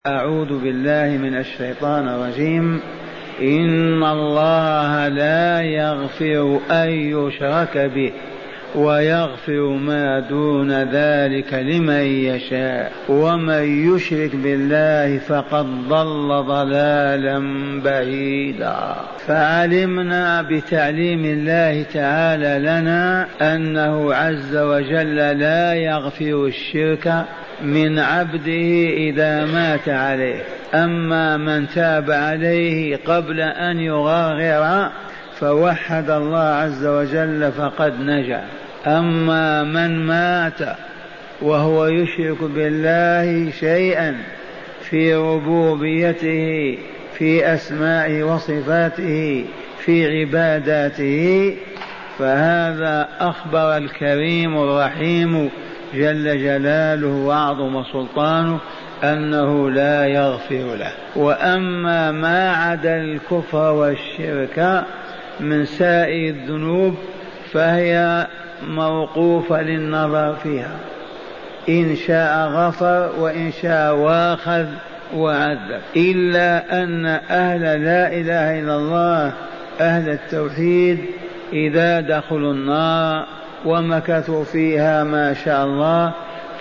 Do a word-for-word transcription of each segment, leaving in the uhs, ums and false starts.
أعوذ بالله من الشيطان الرجيم. إن الله لا يغفر أن يشرك به ويغفر ما دون ذلك لمن يشاء ومن يشرك بالله فقد ضل ضلالا بعيدا. فعلمنا بتعليم الله تعالى لنا أنه عز وجل لا يغفر الشرك من عبده إذا مات عليه، أما من تاب عليه قبل أن يغرغر فوحد الله عز وجل فقد نجا. أما من مات وهو يشرك بالله شيئا في ربوبيته في أسمائه وصفاته في عباداته فهذا أخبر الكريم الرحيم جل جلاله وأعظم سلطانه أنه لا يغفر له. وأما ما عدا الكفر والشرك من سائر الذنوب فهي موقوفة للنظر فيها، إن شاء غفر وإن شاء واخذ وعذب، إلا أن أهل لا إله إلا الله أهل التوحيد إذا دخلوا النار ومكثوا فيها ما شاء الله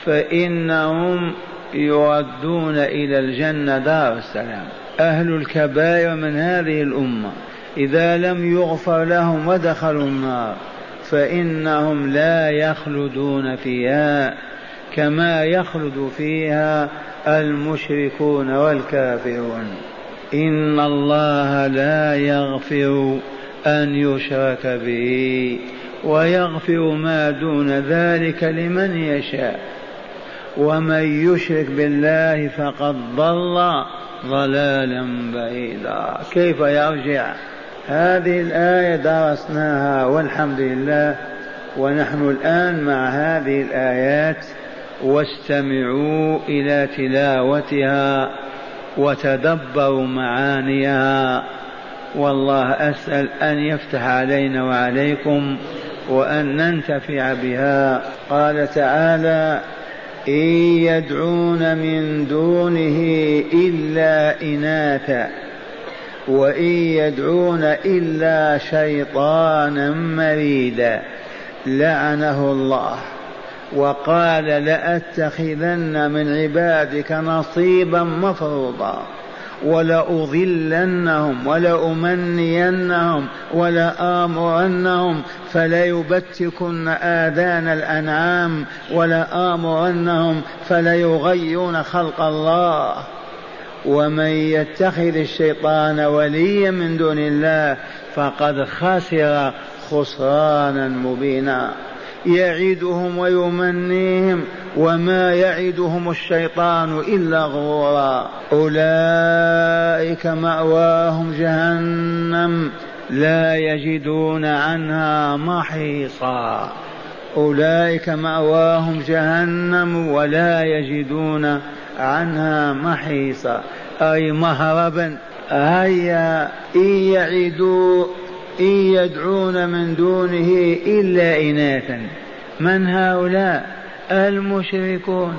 فإنهم يردون إلى الجنة دار السلام. أهل الكبائر من هذه الأمة إذا لم يغفر لهم ودخلوا النار فإنهم لا يخلدون فيها كما يخلد فيها المشركون والكافرون. إن الله لا يغفر أن يشرك به ويغفر ما دون ذلك لمن يشاء ومن يشرك بالله فقد ضل ضلالا بعيدا. كيف يرجع؟ هذه الآية درسناها والحمد لله، ونحن الآن مع هذه الآيات، واستمعوا إلى تلاوتها وتدبروا معانيها، والله أسأل أن يفتح علينا وعليكم وأن ننتفع بها. قال تعالى: إن يدعون من دونه إلا إناثا وإن يدعون إلا شيطانا مريدا لعنه الله وقال لأتخذن من عبادك نصيبا مفروضا ولأضلنهم ولأمنينهم ولآمرنهم فليبتكن آذان الأنعام ولآمرنهم فليغيرن خلق الله. ومن يتخذ الشيطان وليا من دون الله فقد خسر خسرانا مبينا. يعدهم ويمنيهم وما يعدهم الشيطان إلا غرورا. أولئك مأواهم جهنم لا يجدون عنها محيصا. أولئك مأواهم جهنم ولا يجدون عنها محيصا، أي مهربا. هيا إن يعدوا إن يدعون من دونه إلا إناثا. من هؤلاء؟ المشركون.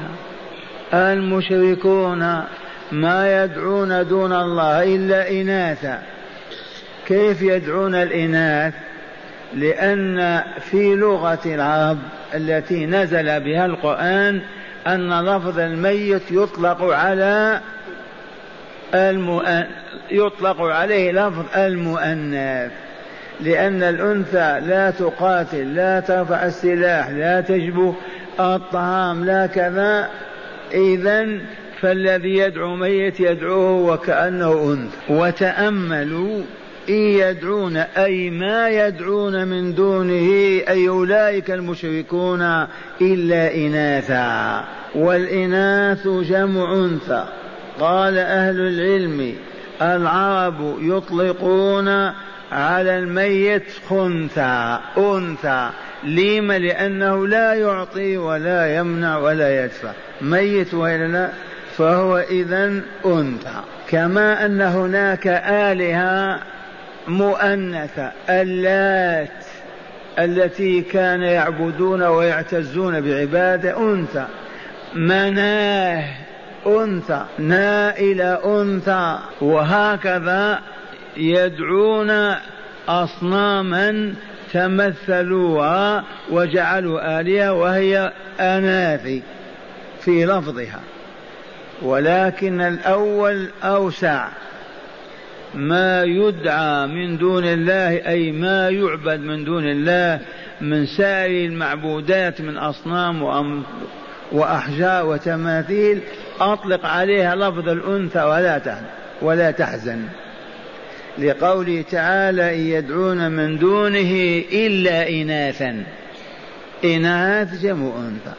المشركون ما يدعون دون الله إلا إناثا. كيف يدعون الإناث؟ لأن في لغة العرب التي نزل بها القرآن أن لفظ الميت يطلق على المؤن... يطلق عليه لفظ المؤنث، لأن الأنثى لا تقاتل لا ترفع السلاح لا تجب الطعام لا كذا، إذن فالذي يدعو ميت يدعوه وكأنه أنثى. وتأملوا: إن يدعون أي ما يدعون من دونه أي أولئك المشركون إلا إناثا، والإناث جمع أنثى. قال أهل العلم: العرب يطلقون على الميت خنثى أنثى. لما؟ لأنه لا يعطي ولا يمنع ولا يدفع، ميت وإلا لا، فهو إذن أنثى. كما أن هناك آلهة مؤنثة، اللات التي كان يعبدون ويعتزون بعبادة أنثى، مناه أنثى نا إلى أنثى. وهكذا يدعون أصناما تمثلوها وجعلوا آلهة وهي أناثي في لفظها، ولكن الأول أوسع. ما يدعى من دون الله أي ما يعبد من دون الله من سائر المعبودات من أصنام وأحجار وتماثيل أطلق عليها لفظ الأنثى ولا تحزن ولا تحزن، لقوله تعالى: إن يدعون من دونه إلا إناثا. إناث جمع أنثى،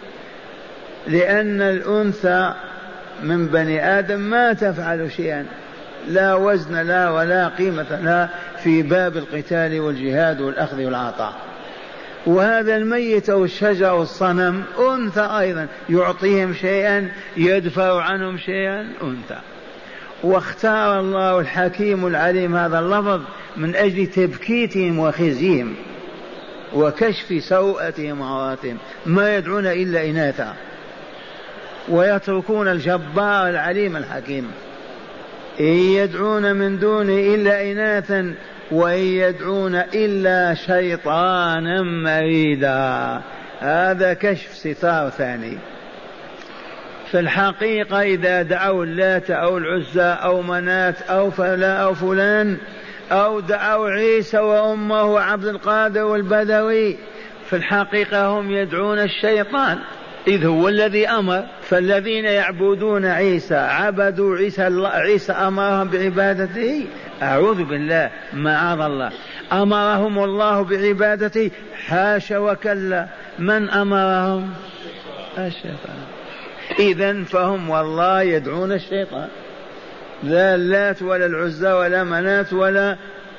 لأن الأنثى من بني آدم ما تفعل شيئا، لا وزن لا ولا قيمة لا في باب القتال والجهاد والأخذ والعطاء. وهذا الميت أو الشجر والصنم أنثى أيضا، يعطيهم شيئا يدفع عنهم شيئا، أنثى. واختار الله الحكيم العليم هذا اللفظ من أجل تبكيتهم وخزيهم وكشف سوءتهم وعوراتهم. ما يدعون إلا إناثا ويتركون الجبار العليم الحكيم. إن يدعون من دونه إلا إناثا وإن يدعون إلا شيطانا مريدا. هذا كشف ستار ثاني. في الحقيقة إذا دعوا اللات أو العزى أو منات أو فلا أو فلان أو دعوا عيسى وأمه وعبد القادر والبدوي، في الحقيقة هم يدعون الشيطان، إذ هو الذي أمر. فالذين يعبدون عيسى عبدوا عيسى، عيسى أمرهم بعبادته؟ أعوذ بالله، معاذ الله. أمرهم الله بعبادته؟ حاشا وكلا. من أمرهم؟ الشيطان. إذن فهم والله يدعون الشيطان، لا اللات ولا العزى ولا منات ولا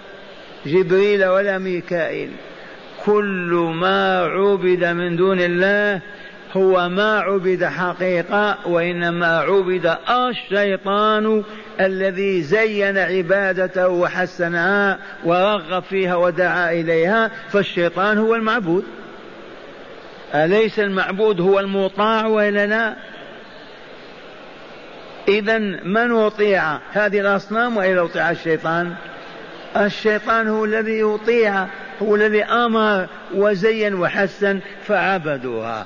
جبريل ولا ميكائيل. كل ما عبد من دون الله هو ما عبد حقيقة، وإنما عبد الشيطان الذي زين عبادته وحسنها ورغب فيها ودعا إليها. فالشيطان هو المعبود، أليس المعبود هو المطاع وإلا لا؟ إذن من يطيع هذه الأصنام وإلا يطيع الشيطان؟ الشيطان هو الذي يطيع، هو الذي أمر وزين وحسن فعبدوها.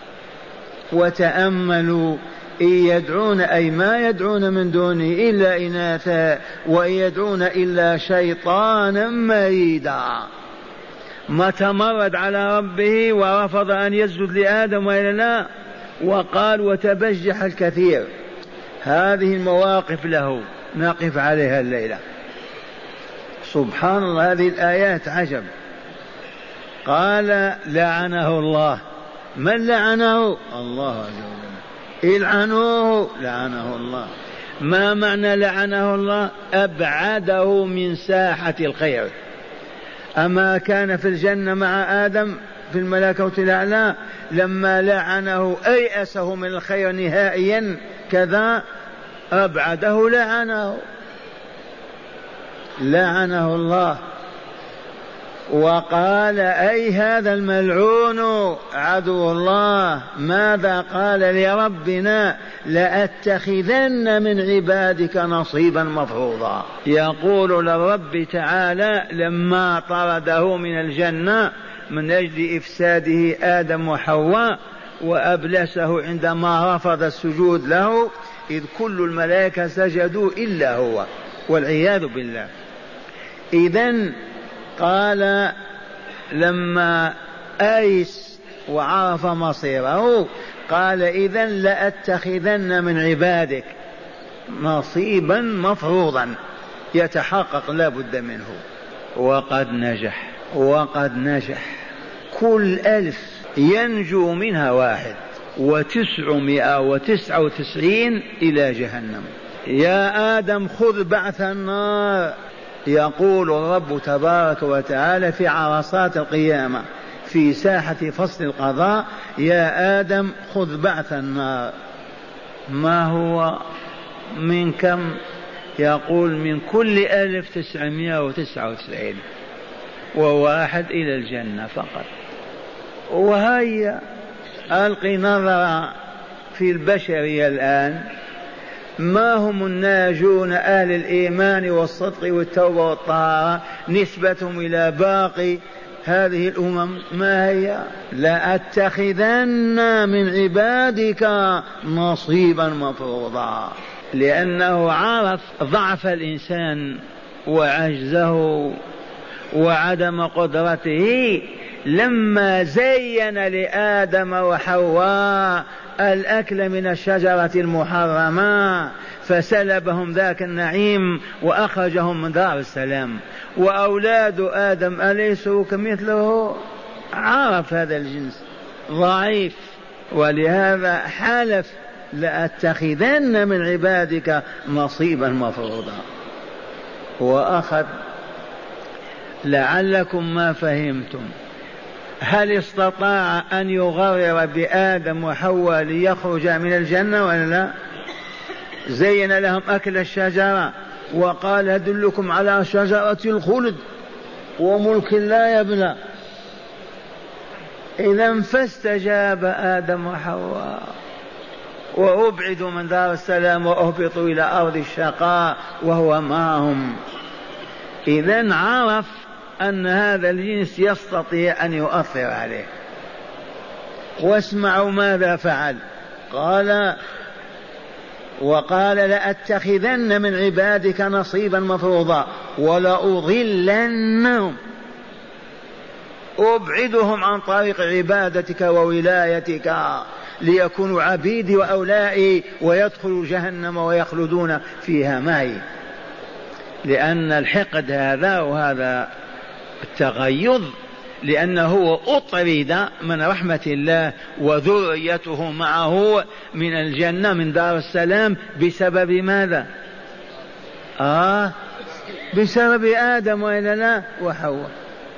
وتأملوا: إن يدعون أي ما يدعون من دونه إلا إناثا وإن يدعون إلا شيطانا مريدا. ما تمرد على ربه ورفض أن يسجد لآدم وإلا لا، وقال وتبجح الكثير. هذه المواقف له نقف عليها الليلة. سبحان الله، هذه الآيات عجب. قال لعنه الله. من لعنه؟ الله عز وجل. العنوه، لعنه الله. ما معنى لعنه الله؟ أبعده من ساحة الخير. أما كان في الجنة مع آدم في الملكوت الأعلى، لما لعنه أيأسه من الخير نهائيا، كذا أبعده، لعنه لعنه الله. وقال أي هذا الملعون عدو الله ماذا قال لربنا؟ لأتخذن من عبادك نصيبا مفروضا. يقول للرب تعالى لما طرده من الجنة من أجل إفساده آدم وحواء وأبلسه عندما رفض السجود له، إذ كل الملائكة سجدوا إلا هو والعياذ بالله. إذن قال لما آيس وعرف مصيره قال إذن لأتخذن من عبادك نصيبا مفروضا يتحقق لا بد منه. وقد نجح، وقد نجح. كل ألف ينجو منها واحد، وتسعمائة وتسعة وتسعين إلى جهنم. يا آدم خذ بعث النار. يقول الرب تبارك وتعالى في عرصات القيامة في ساحة فصل القضاء: يا آدم خذ بعث النار. ما هو من كم؟ يقول من كل ألف تسعمائة وتسعة وتسعين وواحد إلى الجنة فقط. وهيا ألقي نظرة في البشرية الآن، ما هم الناجون أهل الإيمان والصدق والتوبة والطهارة نسبتهم إلى باقي هذه الأمم ما هي؟ لأتخذن من عبادك نصيبا مفروضا، لأنه عرف ضعف الإنسان وعجزه وعدم قدرته لما زين لآدم وحواء الأكل من الشجرة المحرمة فسلبهم ذاك النعيم وأخرجهم من دار السلام. وأولاد آدم أليسوا كمثله؟ عرف هذا الجنس ضعيف، ولهذا حلف لأتخذن من عبادك نصيبا مفروضا وأخذ. لعلكم ما فهمتم، هل استطاع أن يغرر بآدم وحواء ليخرج من الجنة ولا لا؟ زين لهم أكل الشجرة وقال أدلكم على شجرة الخلد وملك لا يبلى. إذا فاستجاب آدم وحواء وأبعدوا من دار السلام وأهبطوا إلى أرض الشقاء وهو معهم. إذا عرف أن هذا الجنس يستطيع أن يؤثر عليه. واسمعوا ماذا فعل. قال وقال لأتخذن من عبادك نصيبا مفروضا ولأضلنهم، أبعدهم عن طريق عبادتك وولايتك ليكونوا عبيدي وأولائي ويدخلوا جهنم ويخلدون فيها معي. لأن الحقد هذا وهذا التغيظ لأنه أطرد من رحمة الله وذريته معه من الجنة من دار السلام بسبب ماذا؟ آه بسبب آدم وإلا لا وحواء.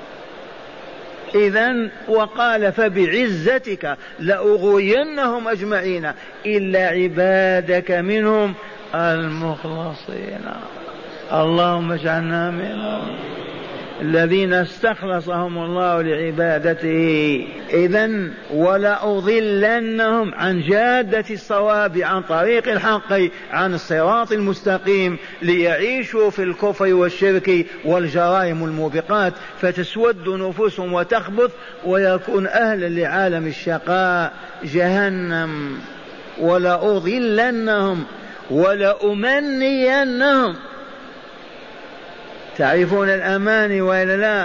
إذن وقال فبعزتك لأغوينهم أجمعين إلا عبادك منهم المخلصين. اللهم اجعلنا منهم الذين استخلصهم الله لعبادته. إذن ولأضلنهم عن جادة الصواب عن طريق الحق عن الصراط المستقيم ليعيشوا في الكفر والشرك والجرائم الموبقات فتسود نفوسهم وتخبث ويكون أهلا لعالم الشقاء جهنم. ولأضلنهم ولأمنينهم. تعرفون الأماني وإلا لا؟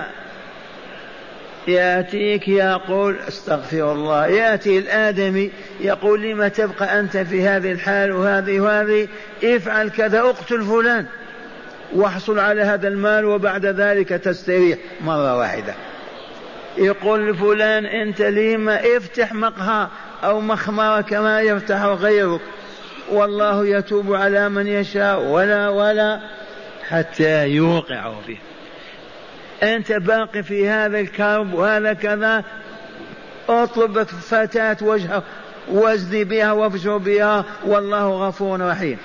يأتيك يقول استغفر الله، يأتي الآدمي يقول لما تبقى أنت في هذه الحال وهذه وهذه، افعل كذا، اقتل فلان واحصل على هذا المال وبعد ذلك تستريح مرة واحدة. يقول لفلان أنت لما افتح مقهى أو مخمرة كما يفتح غيرك والله يتوب على من يشاء ولا ولا حتى يوقعوا فيه. أنت باقي في هذا الكرب وهذا كذا، اطلب فتاة وجهه وازدي بها وافجر بها والله غفور رحيم.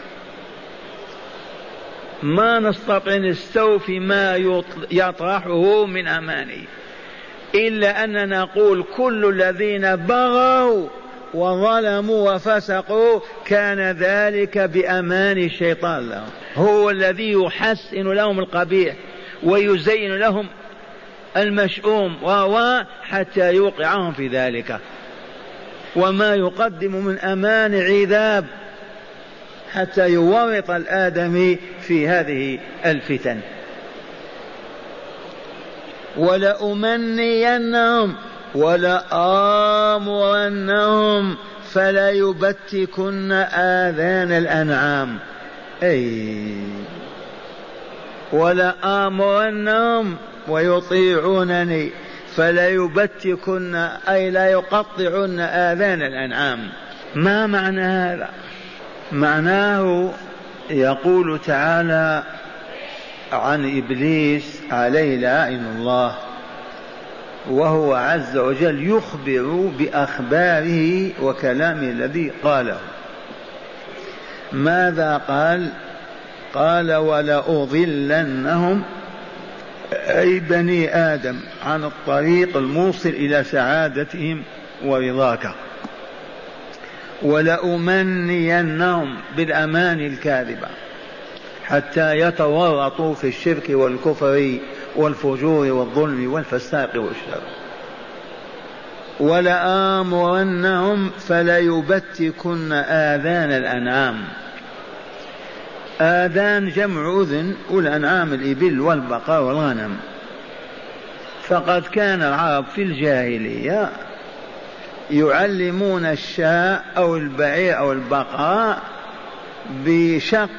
ما نستطيع نستوفي ما يطرحه من أماني إلا أننا نقول كل الذين بغوا وظلموا وفسقوا كان ذلك بأمان الشيطان لهم، هو الذي يحسن لهم القبيح ويزين لهم المشؤوم وهو حتى يوقعهم في ذلك. وما يقدم من أمان عذاب حتى يورط الآدمي في هذه الفتن. ولأمنينهم ولآمرنهم فلا يبتكن آذان الأنعام. أي ولآمرنهم ويطيعونني فلا يبتكن أي لا يقطعن آذان الأنعام. ما معنى هذا؟ معناه يقول تعالى عن إبليس عليه لعين الله وهو عز وجل يخبر بأخباره وكلامه الذي قاله. ماذا قال؟ قال ولأضلنهم أي بني آدم عن الطريق الموصل إلى سعادتهم ورضاك، ولأمنينهم بالأماني الكاذبة حتى يتورطوا في الشرك والكفر والفجور والظلم والفساق والشر. ولآمرنهم فليبتكن آذان الأنعام. آذان جمع أذن، والأنعام الإبل والبقر والغنم. فقد كان العرب في الجاهلية يعلمون الشاة أو البعير أو البقرة بشق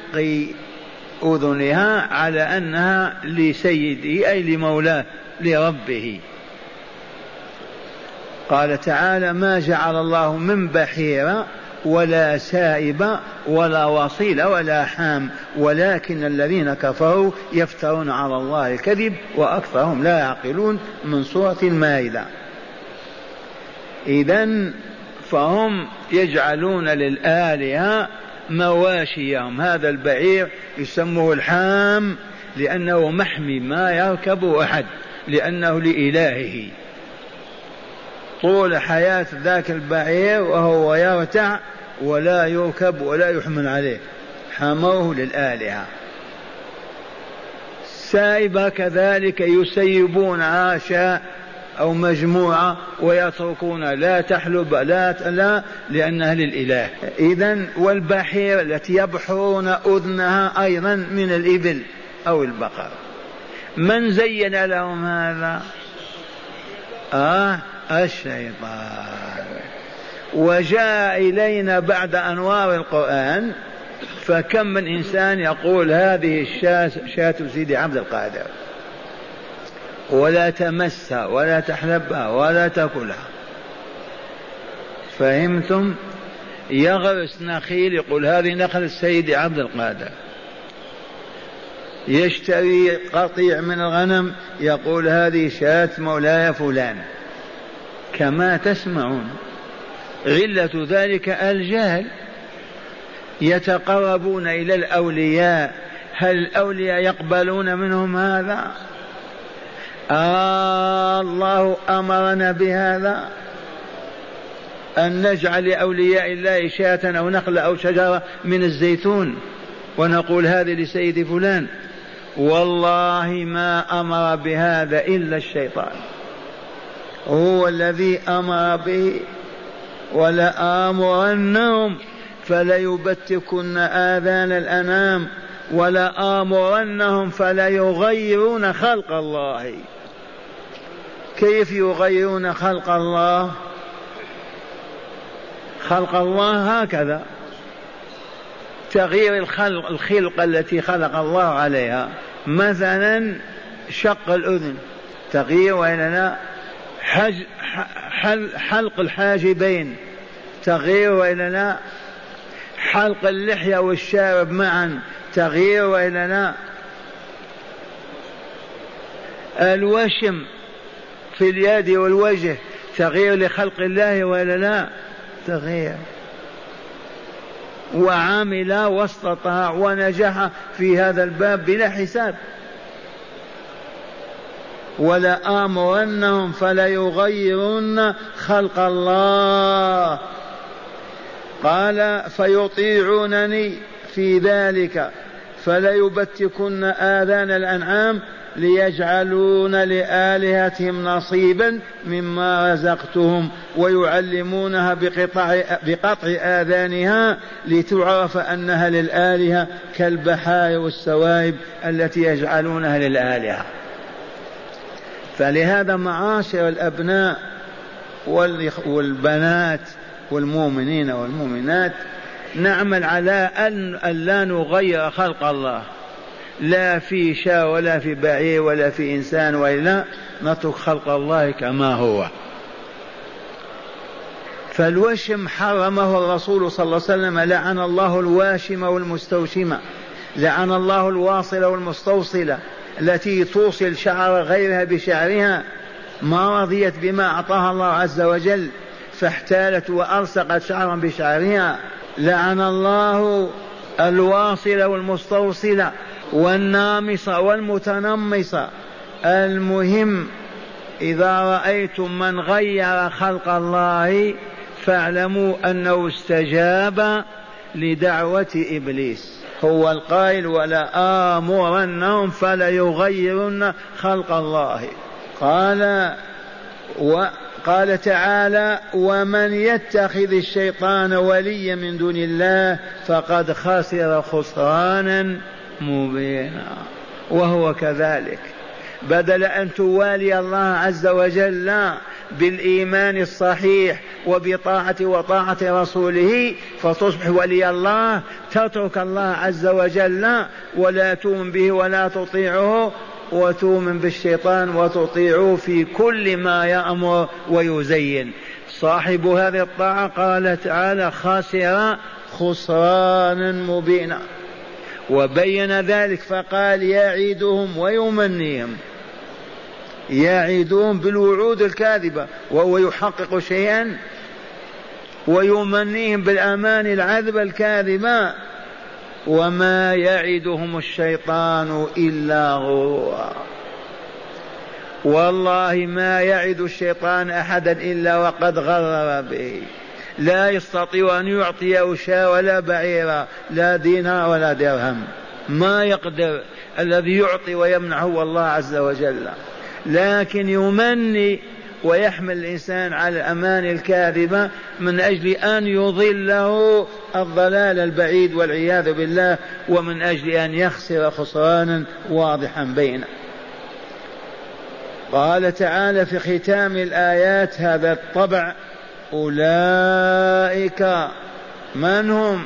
أذنها على أنها لسيده أي لمولاه لربه. قال تعالى: ما جعل الله من بحيرة ولا سائبة ولا وصيلة ولا حام ولكن الذين كفروا يفترون على الله الكذب وأكثرهم لا يعقلون، من سورة المائدة. إذن فهم يجعلون للآلهة مواشيهم. هذا البعير يسموه الحام لأنه محمي ما يركبه أحد، لأنه لإلهه طول حياة ذاك البعير وهو يرتع ولا يركب ولا يحمل عليه، حموه للآلهة. سائبة كذلك يسيبون عاشاء أو مجموعة ويتركون لا تحلب لا لا لأنها للإله. إذن والبحير التي يبحرون أذنها أيضا من الإبل أو البقر. من زين لهم هذا؟ آه الشيطان. وجاء إلينا بعد أنوار القرآن، فكم من إنسان يقول هذه الشاة شاة سيدي عبد القادر، ولا تمسها ولا تحلبها ولا تأكلها. فهمتم؟ يغرس نخيل يقول هذه نخل السيد عبد القادر، يشتري قطيع من الغنم يقول هذه شاة مولاي فلان. كما تسمعون علة ذلك الجهل. يتقربون إلى الأولياء، هل الأولياء يقبلون منهم هذا؟ آه الله أمرنا بهذا، أن نجعل لأولياء الله شاة أو نخلة أو شجرة من الزيتون ونقول هذه لسيد فلان. والله ما أمر بهذا إلا الشيطان، هو الذي أمر به. ولآمرنهم فليبتكن آذان الأنام ولآمرنهم فليغيرون خلق الله. كيف يغيرون خلق الله؟ خلق الله هكذا، تغيير الخلق الخلق التي خلق الله عليها. مثلا شق الأذن تغيير، وإلا لا؟ حج حلق الحاجبين تغيير، وإلا لا؟ حلق اللحية والشارب معا تغيير، وإلا لا؟ الوشم في اليد والوجه تغيير لخلق الله، وإلا لا؟ تغيير. وعمل واستطاع ونجح في هذا الباب بلا حساب. ولآمرنهم فليغيرن خلق الله. قال فيطيعونني في ذلك فليبتكن آذان الأنعام ليجعلون لآلهتهم نصيبا مما رزقتهم ويعلمونها بقطع, بقطع آذانها لتعرف أنها للآلهة كالبحار والسوائب التي يجعلونها للآلهة. فلهذا معاشر الأبناء والبنات والمؤمنين والمؤمنات نعمل على أن لا نغير خلق الله، لا في شاة ولا في بعير ولا في إنسان، وإلا نترك خلق الله كما هو. فالوشم حرمه الرسول صلى الله عليه وسلم، لعن الله الواشم والمستوشمة، لعن الله الواصلة والمستوصلة التي توصل شعر غيرها بشعرها، ما رضيت بما أعطاها الله عز وجل فاحتالت وألصقت شعرا بشعرها. لعن الله الواصلة والمستوصلة والنامصة والمتنمصة. المهم إذا رأيتم من غير خلق الله فاعلموا أنه استجاب لدعوة إبليس، هو القائل ولا آمرنهم فلا يغيرن خلق الله. قال وقال تعالى ومن يتخذ الشيطان وليا من دون الله فقد خسر خسرانا مبينا. وهو كذلك، بدل أن توالي الله عز وجل بالإيمان الصحيح وبطاعة وطاعة رسوله فتصبح ولي الله، تترك الله عز وجل ولا تؤمن به ولا تطيعه، وتؤمن بالشيطان وتطيعه في كل ما يأمر ويزين. صاحب هذه الطاعة قال تعالى خاسر خسرانا مبينا، وبين ذلك فقال يعيدهم ويمنيهم، يعيدهم بالوعود الكاذبة وهو يحقق شيئا، ويمنيهم بالأمان العذبة الكاذبة، وما يعدهم الشيطان إلا غرورا. والله ما يعد الشيطان أحدا إلا وقد غرر به، لا يستطيع أن يعطيه شاة ولا بعيرا لا دينار ولا درهم، ما يقدر. الذي يعطي ويمنع هو الله عز وجل، لكن يمني ويحمل الإنسان على الأمان الكاذبة من أجل أن يضله الضلال البعيد والعياذ بالله، ومن أجل أن يخسر خسرانا واضحا بينه. قال تعالى في ختام الآيات هذا الطبع أولئك من هم؟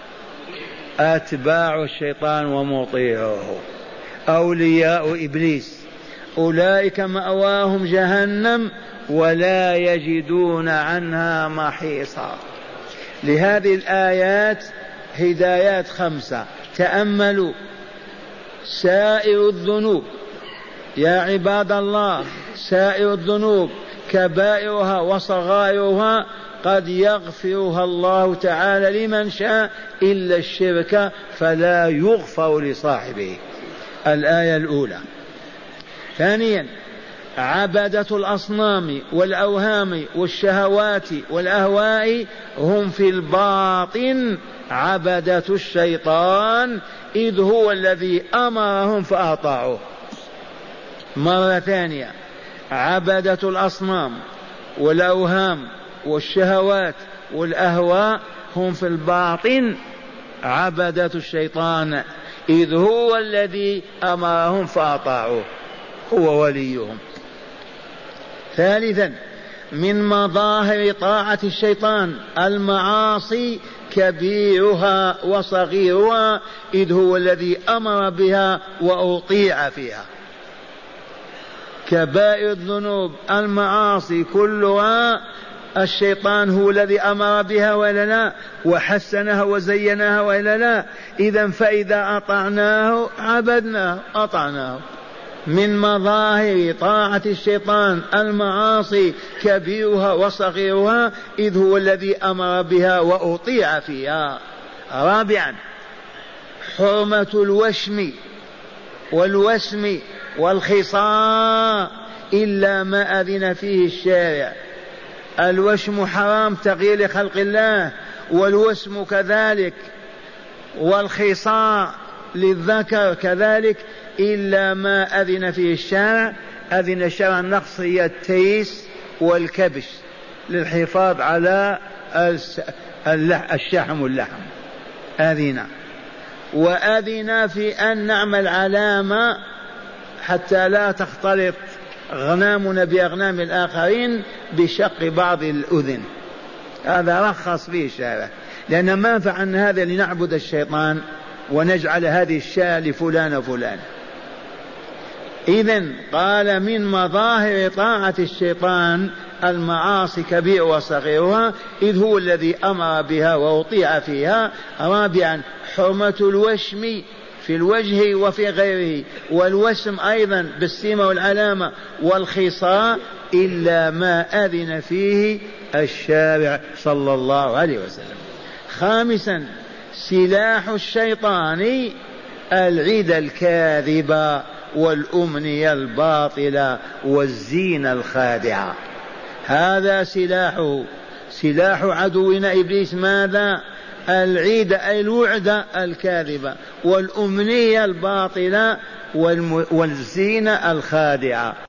أتباع الشيطان ومطيعه، أولياء إبليس، أولئك مأواهم جهنم ولا يجدون عنها محيصا. لهذه الآيات هدايات خمسة، تأملوا. سائر الذنوب يا عباد الله، سائر الذنوب كبائرها وصغائرها قد يغفرها الله تعالى لمن شاء إلا الشرك فلا يغفر لصاحبه. الآية الأولى. ثانيا عبدة الأصنام والأوهام والشهوات والأهواء هم في الباطن عبدة الشيطان إذ هو الذي أمرهم فأطاعوه. مرة ثانية عبدة الأصنام والأوهام والشهوات والأهواء هم في الباطن عبدة الشيطان إذ هو الذي أمرهم فأطاعوه، هو وليهم. ثالثا من مظاهر طاعة الشيطان المعاصي كبيرها وصغيرها إذ هو الذي أمر بها وأطيع فيها. كبائر الذنوب المعاصي كلها الشيطان هو الذي أمر بها ولا لا، وحسنها وزينها ولا لا. إذن فإذا أطعناه عبدناه أطعناه. من مظاهر طاعة الشيطان المعاصي كبيرها وصغيرها إذ هو الذي أمر بها وأطيع فيها. رابعا حرمة الوشم والوسم والخصاء إلا ما أذن فيه الشارع. الوشم حرام تغيير لخلق الله، والوسم كذلك، والخصاء للذكر كذلك إلا ما أذن فيه الشارع. أذن الشرع النقص هي التيس والكبش للحفاظ على الشحم واللحم أذن، وأذن في أن نعمل علامة حتى لا تختلط غنامنا بأغنام الآخرين بشق بعض الأذن، هذا رخص فيه الشارع، لأن ما فعلنا هذا لنعبد الشيطان ونجعل هذه الشاة لفلان وفلان. إذن قال من مظاهر طاعة الشيطان المعاصي كبير وصغيرها إذ هو الذي أمر بها وأطيع فيها. رابعا حرمة الوشم في الوجه وفي غيره، والوسم أيضا بالسيمة والعلامة، والخصاء إلا ما أذن فيه الشارع صلى الله عليه وسلم. خامسا سلاح الشيطان العدى الكاذبة والأمنية الباطلة والزينة الخادعة، هذا سلاحه. سلاح عدونا إبليس ماذا؟ العيد أي الوعد الكاذبة، والأمنية الباطلة، والزينة الخادعة.